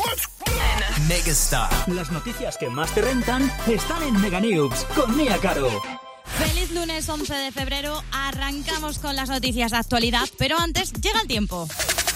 Megastar. Las noticias que más te rentan están en Mega News con Nia Caro. Feliz lunes 11 de febrero. Arrancamos con las noticias de actualidad, pero antes llega el tiempo.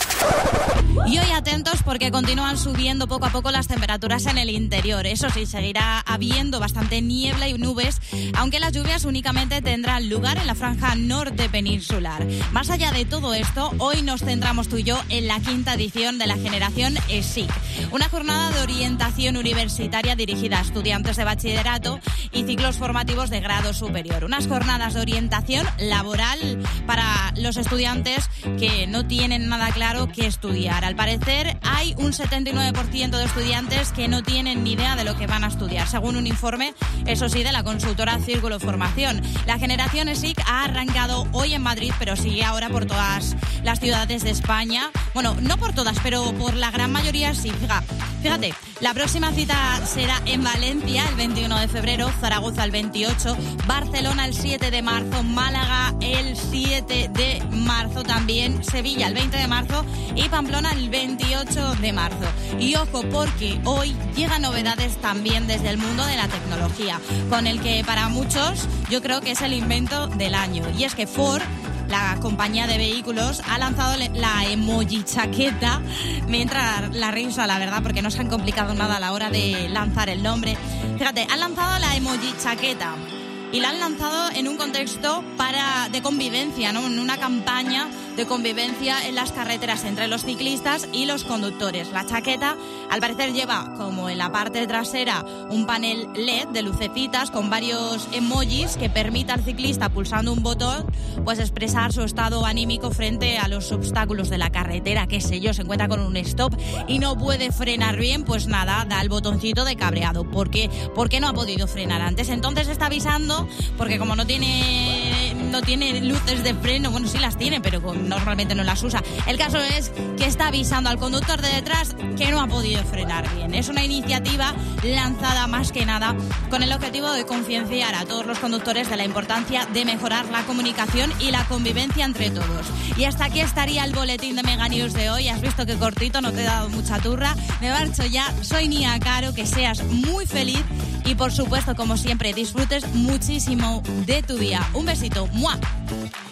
Y hoy atentos porque continúan subiendo poco a poco las temperaturas en el interior. Eso sí, seguirá habiendo bastante niebla y nubes, aunque las lluvias únicamente tendrán lugar en la franja norte peninsular. Más allá de todo esto, hoy nos centramos tú y yo en la 5ª edición de la generación ESIC, una jornada de orientación universitaria dirigida a estudiantes de bachillerato y ciclos formativos de grado superior. Unas jornadas de orientación laboral para los estudiantes que no tienen nada claro qué estudiar. Al parecer hay un 79% de estudiantes que no tienen ni idea de lo que van a estudiar, según un informe, eso sí, de la consultora Círculo Formación. La generación ESIC ha arrancado hoy en Madrid, pero sigue ahora por todas las ciudades de España. Bueno, no por todas, pero por la gran mayoría sí. Fíjate, la próxima cita será en Valencia el 21 de febrero, Zaragoza el 28, Barcelona el 7 de marzo, Málaga el 7 de marzo también, Sevilla el 20 de marzo y Pamplona el 28 de marzo. Y ojo, porque hoy llegan novedades también desde el mundo de la tecnología, con el que para muchos yo creo que es el invento del año. Y es que Ford, la compañía de vehículos, ha lanzado la emoji chaqueta. Me entra la risa, la verdad, porque no se han complicado nada a la hora de lanzar el nombre. Fíjate, han lanzado la emoji chaqueta y la han lanzado en un contexto de convivencia, ¿no? En una campaña de convivencia en las carreteras entre los ciclistas y los conductores. La chaqueta, al parecer, lleva como en la parte trasera un panel LED de lucecitas con varios emojis que permite al ciclista, pulsando un botón, pues expresar su estado anímico frente a los obstáculos de la carretera. Qué sé yo, se encuentra con un stop y no puede frenar bien, pues nada, da el botoncito de cabreado. ¿Por qué? Porque no ha podido frenar antes. Entonces está avisando, porque como no tiene luces de freno, bueno, sí las tiene, pero normalmente no las usa. El caso es que está avisando al conductor de detrás que no ha podido frenar bien. Es una iniciativa lanzada más que nada con el objetivo de concienciar a todos los conductores de la importancia de mejorar la comunicación y la convivencia entre todos. Y hasta aquí estaría el boletín de Mega News de hoy. Has visto que cortito, no te he dado mucha turra. Me marcho ya. Soy Nia Caro, que seas muy feliz y, por supuesto, como siempre, disfrutes muchísimo de tu día. Un besito. ¡Mua!